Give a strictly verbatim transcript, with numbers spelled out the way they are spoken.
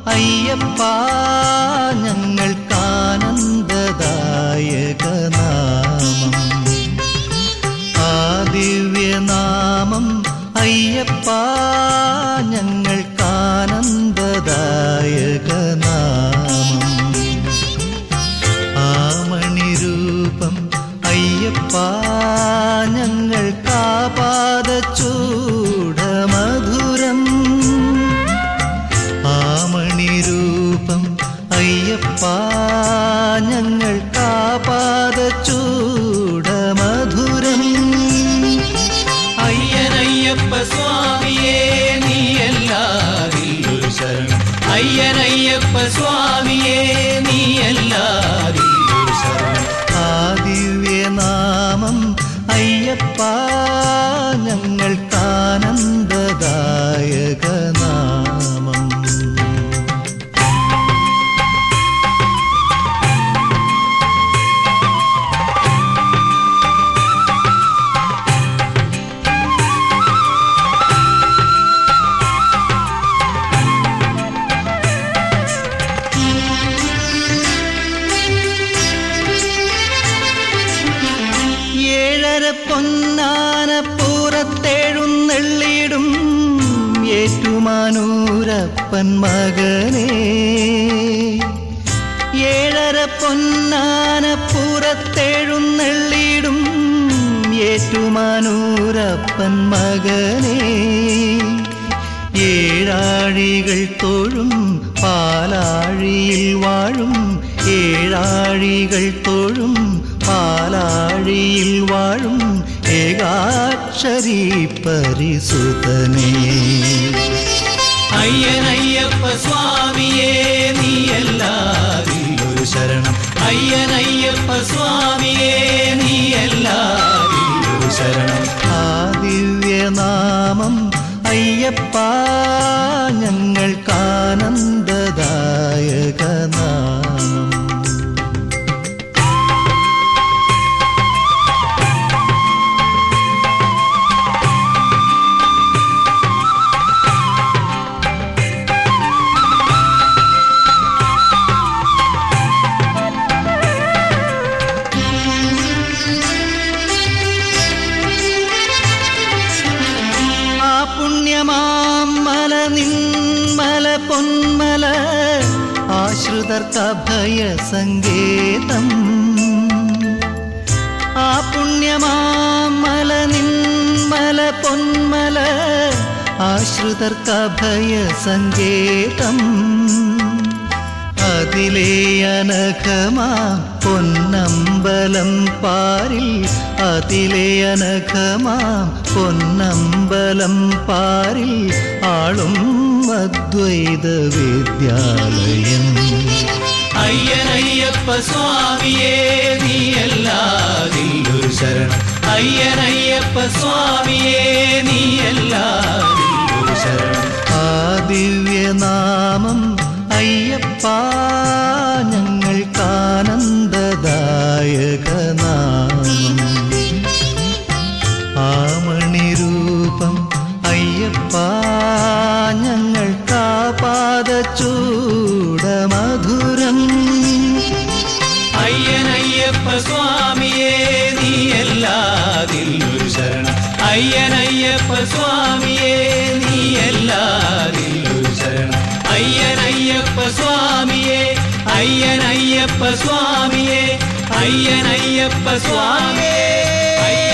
അയ്യപ്പ ഞങ്ങൾക്കാനന്ദദായകനാമം ആ ദിവ്യനാമം അയ്യപ്പ ഞങ്ങൾക്കാനന്ദദായകനാമം ആ മണിരൂപം അയ്യപ്പ ഞങ്ങൾക്കാപാദചൂഢമധുരം ആ മണിരൂപം അയ്യപ്പ ഞങ്ങൾക്കാപാദചൂഢമധുരം അയ്യനയ്യപ്പ സ്വാമിയേ നീയല്ലാതില്ലൊരു ശരണം അയ്യനയ്യപ്പ സ്വാമിയേ നീയല്ലാതില്ലൊരു ശരണം ആ ദിവ്യനാമം അയ്യപ്പ ഞങ്ങൾക്കാനന്ദദായകനാമം പൊന്നാനപ്പൂരത്തെഴുന്നെള്ളിടും ഏറ്റുമാനൂരപ്പൻ മകനേ ഏഴര പൊന്നാനപ്പൂരത്തെഴുന്നെള്ളിടും ഏറ്റുമാനൂരപ്പൻ മകനേ ഏഴാഴികൾ തൊഴും പാലാഴിയിൽ വാഴും ഏഴാഴികൾ തൊഴും പാലാഴിയിൽ വാഴും ഏകാക്ഷരി പരിസുതനേ അയ്യനയ്യപ്പ സ്വാമിയേ നീയല്ലാതില്ലൊരു ശരണം അയ്യനയ്യപ്പ സ്വാമിയേ നീയല്ലാതില്ലൊരു ശരണം ആ ദിവ്യനാമം അയ്യപ്പ ഞങ്ങൾക്കാനന്ദദായകനാമം പുണ്യമാമല നിന്മല പൊന്മല ആശ്രിതർക്കഭയ സങ്കേതം ആ പുണ്യമാമല നിന്മല പൊന്മല ആശ്രിതർക്കഭയ സങ്കേതം അതിലേ അനഘമാ പൊന്നമ്പലം പാരിൽ അതിലേ അനഘമാ പൊന്നമ്പലം പാരിൽ ആളും അദ്വൈത വിദ്യാലയം അയ്യനയ്യപ്പ സ്വാമിയേ നീയല്ലാതില്ലൊരു ശരണം അയ്യനയ്യപ്പ സ്വാമിയേ നീയല്ലാതില്ലൊരു ശരണം ആ ദിവ്യനാമം അയ്യപ്പ ഞങ്ങൾക്കാനന്ദദായകനാമം ആ മണിരൂപം അയ്യപ്പ ഞങ്ങൾക്കാപാദചൂഢമധുരം അയ്യനയ്യപ്പ സ്വാമിയേ നീയല്ലാതില്ലൊരു ശരണം അയ്യനയ്യപ്പ സ്വാമിയേ നീയല്ലാതില്ലൊരു ശരണം അയ്യനയ്യപ്പ സ്വാമിയേ അയ്യനയ്യപ്പ സ്വാമിയേ അയ്യനയ്യപ്പ സ്വാമിയേ